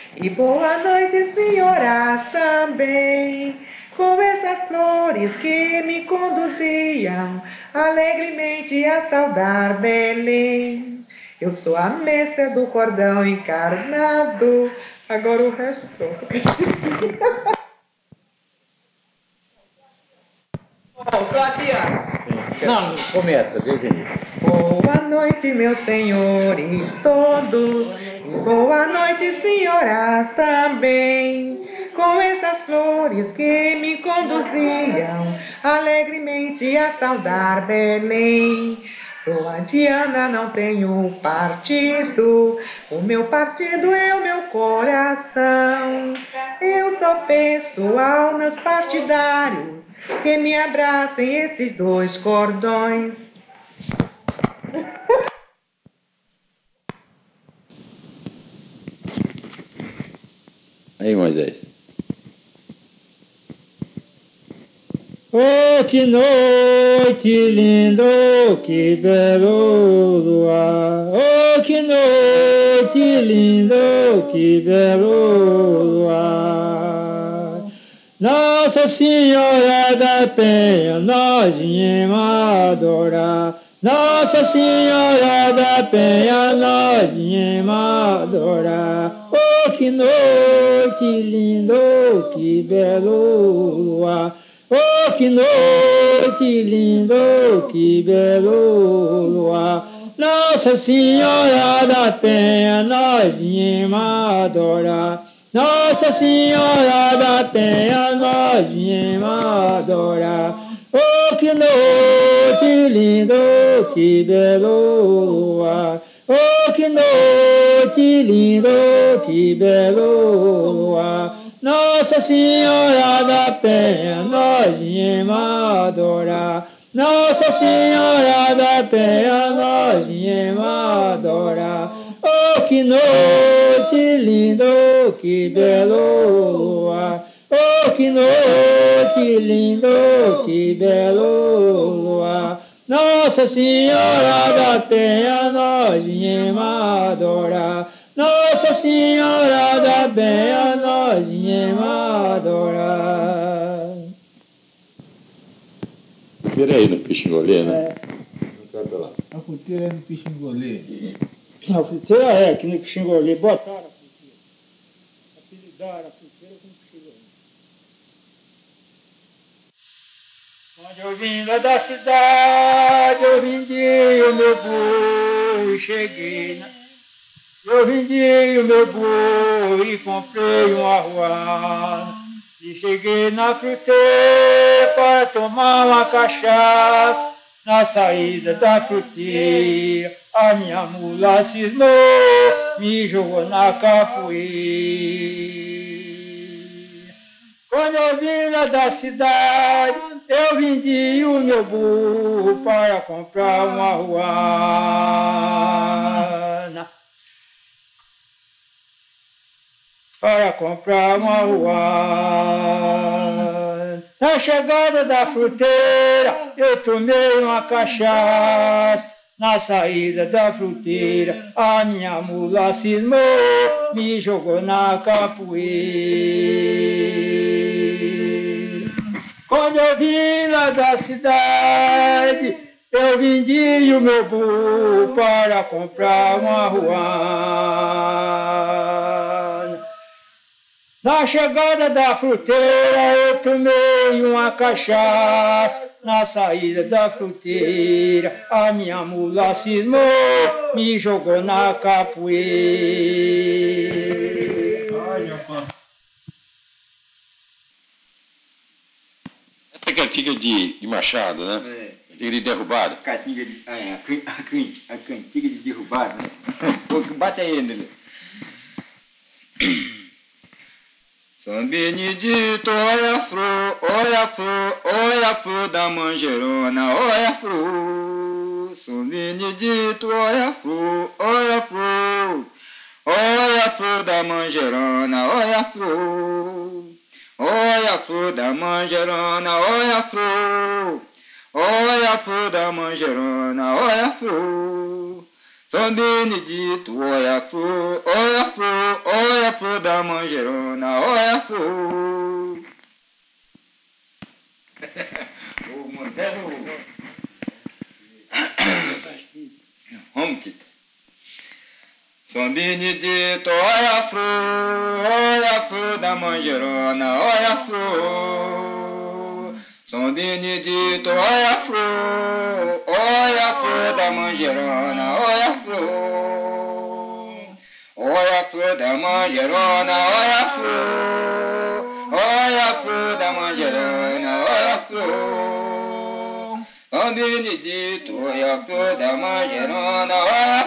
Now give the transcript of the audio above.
E boa noite, senhoras, também. Com essas flores que me conduziam alegremente a saudar Belém. Eu sou a Messa do cordão encarnado. Agora o resto pronto. Não, começa, desde o início. Boa noite, meus senhores todos. E boa noite, senhoras também. Com estas flores que me conduziam alegremente a saudar Belém. Sou a Diana, não tenho partido. O meu partido é o meu coração. Eu só peço aos meus partidários que me abracem esses dois cordões. Aí, Moisés. Oh, que noite linda, oh, que belo luar. Oh, que noite linda, oh, que belo luar. Nossa Senhora da Penha, nós viemos adorar. Nossa Senhora da Penha, nós viemos adorar. Oh, que noite linda, oh, que belo luar. Oh, que noite linda, oh, que belo luar. Nossa Senhora da Penha, nós viemos adorar. Nossa Senhora da Penha, nós viemos adorar. Oh, que noite linda, oh, que belo luar. Oh, que noite linda, oh, que belo luar. Nossa Senhora da Penha, nós viemos adorar. Nossa Senhora da Penha, nós viemos adorar. Oh, que noite linda, oh, que belo luar. Oh, que noite linda, oh, que belo luar. Nossa Senhora da Penha, nós viemos adorar. Nossa Senhora da Penha, nós viemos adorar. Tira aí no Pixingolê, né? Canta lá. A fruteira é no Pixingolê. A fruteira é aqui no Pixingolê. Botaram a fruteira. Apelidaram a fruteira com Pixingolê. Quando eu vim lá da cidade, eu vendi o meu boi, cheguei na... Eu vendi o meu boi e comprei um arruar. E cheguei na fruteira para tomar uma cachaça. Na saída da fruteira, a minha mula cismou, me jogou na capoeira. Quando eu vim lá da cidade, eu vendi o meu burro para comprar uma arruana. Para comprar uma arruana. Na chegada da fruteira, eu tomei uma cachaça. Na saída da fruteira, a minha mula cismou, me jogou na capoeira. Quando eu vim lá da cidade, eu vendi o meu burro para comprar uma arruana. Na chegada da fruteira, eu tomei uma cachaça. Na saída da fruteira, a minha mula cismou, me jogou na capoeira. Essa cantiga de machado, né? É. Cantiga de derrubado. Cantiga de, a cantiga de derrubado, né? Bate aí nele. São Benedito, olha a flor, olha a flor, olha a flor da manjerona, olha a flor. São Benedito, olha a flor, olha a flor, olha a flor da manjerona, olha a flor. Olha a flor da manjerona, olha a flor, olha a flor da manjerona, olha a flor. São Benedito, olha a flor, olha a flor, olha a flor da manjerona, olha a flor. O Moisés, vamos, Tito. São Benedito, olha a flor da manjerona, olha a flor. São Benedito, olha a flor da manjerona, olha a flor. Olha a flor da manjerona, olha a flor da manjerona, olha a flor. São Benedito, olha a flor da manjerona, olha